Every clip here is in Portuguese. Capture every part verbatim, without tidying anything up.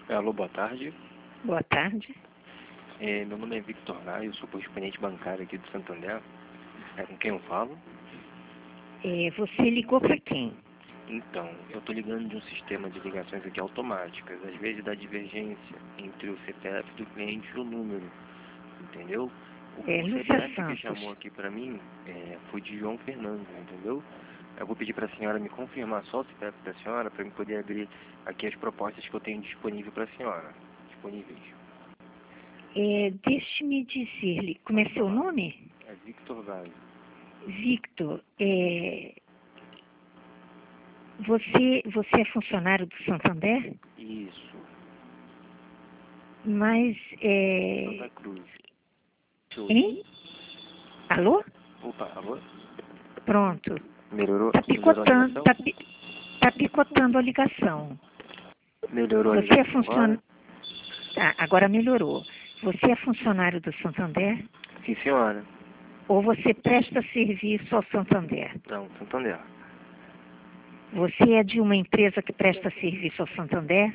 Alô, boa tarde. Boa tarde. É, meu nome é Victor Lai, eu sou correspondente bancário aqui do Santander. É com quem eu falo? É, você ligou para quem? Então, eu estou ligando de um sistema de ligações aqui automáticas. Às vezes dá divergência entre o C P F do cliente e o número, entendeu? O, É, o Lúcia C P F que Santos. chamou aqui para mim é, foi de João Fernando, entendeu? Eu vou pedir para a senhora me confirmar só o C P F da senhora para eu poder abrir aqui as propostas que eu tenho disponível para a senhora. Disponíveis. É, deixe-me dizer-lhe, como é seu nome? É Victor Vaz. Victor, é, você, você é funcionário do Santander? Isso. Mas, é... Santa Cruz. Hein? Alô? Opa, alô? Pronto. Melhorou? Tá Melhorou a picotando, ligação? tá, pi- tá picotando a ligação. Melhorou a Você é ligação funcionário... agora? Tá, agora melhorou. Você é funcionário do Santander? Sim, senhora. Ou você presta serviço ao Santander? Não, Santander. Você é de uma empresa que presta serviço ao Santander?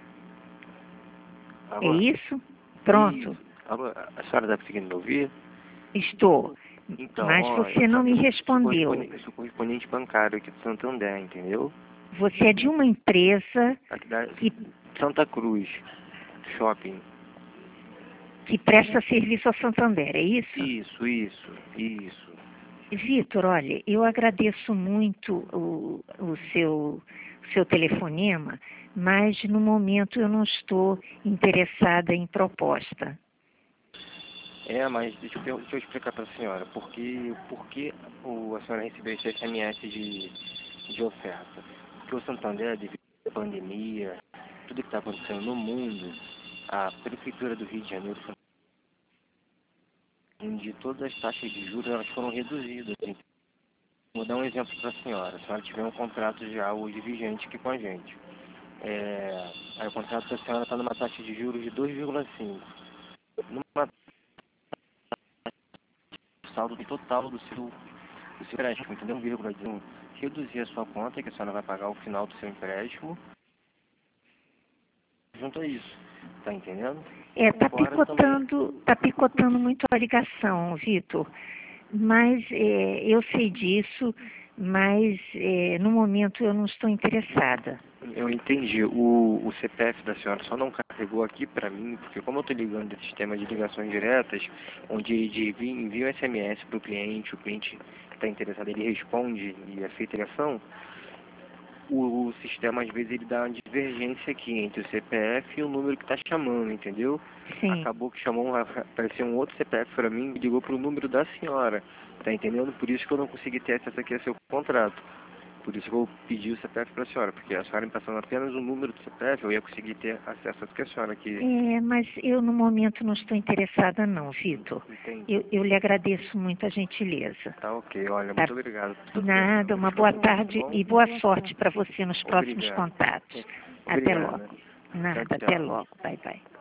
É Alô? isso? Pronto, Isso. Alô, a senhora está conseguindo me ouvir? estou. Então, Mas ó, você eu, não sou- me eu, sou respondeu. correspondente, eu sou correspondente bancário aqui do Santander, entendeu? Você é de uma empresa Aqui da que, Santa Cruz Shopping. que presta serviço ao Santander, é isso? Isso, isso, isso. Vitor, olha, eu agradeço muito o, o seu, seu telefonema, mas no momento eu não estou interessada em proposta. É, mas deixa eu, per- deixa eu explicar para a senhora. Por que, por que o, a senhora recebeu esse S M S de, de oferta? Porque o Santander, devido à pandemia, tudo que está acontecendo no mundo, a Prefeitura do Rio de Janeiro, onde todas as taxas de juros elas foram reduzidas. Então, vou dar um exemplo para a senhora. A senhora tiver um contrato já hoje vigente aqui com a gente. É, aí o contrato da senhora está numa taxa de juros de dois vírgula cinco. Numa saldo total do seu, do seu empréstimo, entendeu? um vírgula um. Reduzir a sua conta, que a senhora vai pagar ao final do seu empréstimo, junto a isso. Tá entendendo? É, tá Fora também. picotando, tá picotando muito a ligação, Vitor. Mas é, eu sei disso, mas é, no momento eu não estou interessada. Eu entendi. O, o C P F da senhora só não carregou aqui para mim, porque como eu estou ligando desse sistema de ligações diretas, onde ele envia envia um S M S para o cliente, o cliente que está interessado, ele responde e é feita a ligação, o, o sistema às vezes ele dá uma divergência aqui entre o C P F e o número que está chamando, entendeu? Sim. Acabou que chamou, um- apareceu um outro C P F para mim e ligou para o número da senhora, tá entendendo? Por isso que eu não consegui ter acesso aqui ao seu contrato. Por isso que eu pedi o C P F para a senhora, porque a senhora me passando apenas o número do C P F, eu ia conseguir ter acesso a que a senhora aqui. É, mas eu no momento não estou interessada não, Vitor. Entende? Eu, eu lhe agradeço muito a gentileza. Tá ok, olha, Tá? muito obrigado por tudo bem. Nada, uma boa tarde Tá bom? e boa sorte para você nos próximos Obrigado. contatos. Até Obrigado. logo. Nada, Tchau, até tchau. logo. Bye, bye.